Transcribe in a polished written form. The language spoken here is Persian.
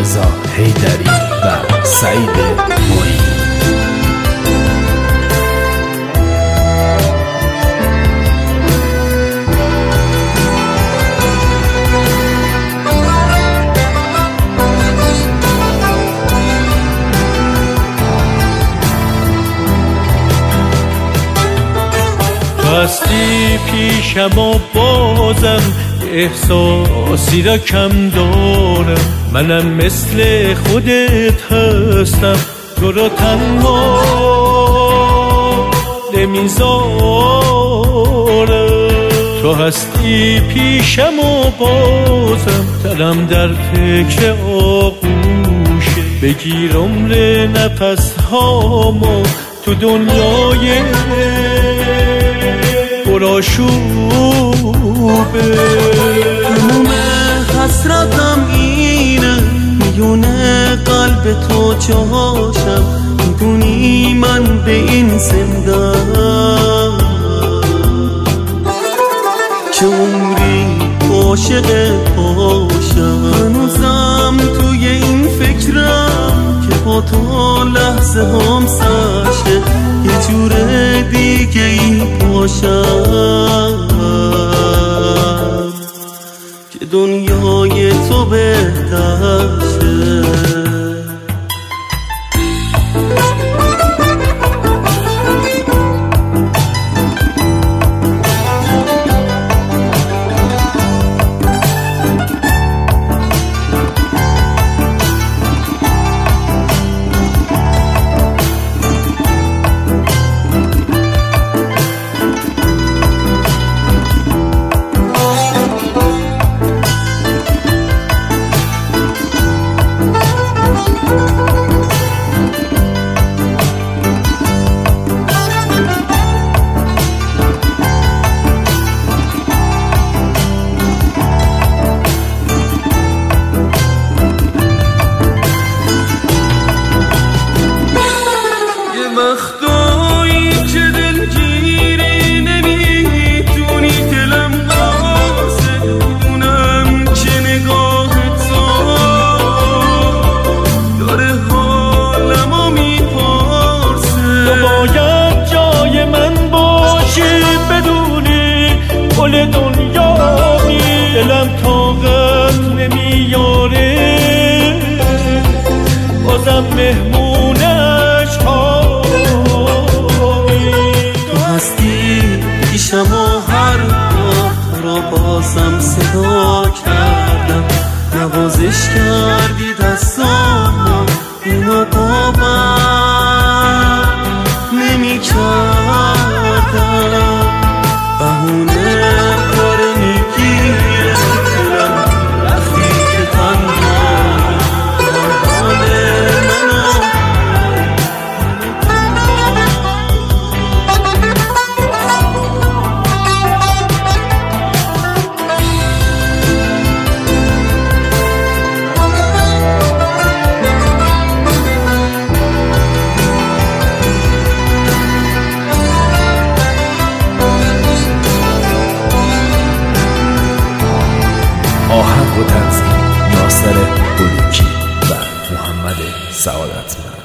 رضا حیدری و سعید معینی. هستی پیشم و بازم احساسی را کم دارم، منم مثل خودت هستم، تو را تنها نمیذارم. تو هستی پیشم و بازم دلم در فکر آغوشه، بگیر عمر نفس هامو تو دنیای پرآشوبه. تموم حسرتم اینه، میونه قلب تو جاشم، میدونی من به این زندم چه عمری عاشق باشم. هنوزم توی این فکرم که با تو لحظه هم سرشه، یه جور دیگه ای باشم که دنیای تو بهتر شه. وقتایی که دلگیری نمیتونی دلم بازه، میدونم که نگاهت داره حالمو میپرسه. تو باید جای من باشی، بدونی گل دنیایی، دلم طاقت نمیاره بازم مهمونش پیشم و هر بار را بازم صدا کردم، نوازش کردی دستامو، اینو باور نمی کردم. بهونه داره میگیره دلم وقتی که تنهایی، حال منو آهنگ و تنظیم ناصر بلوکی و محمد سعادتمند.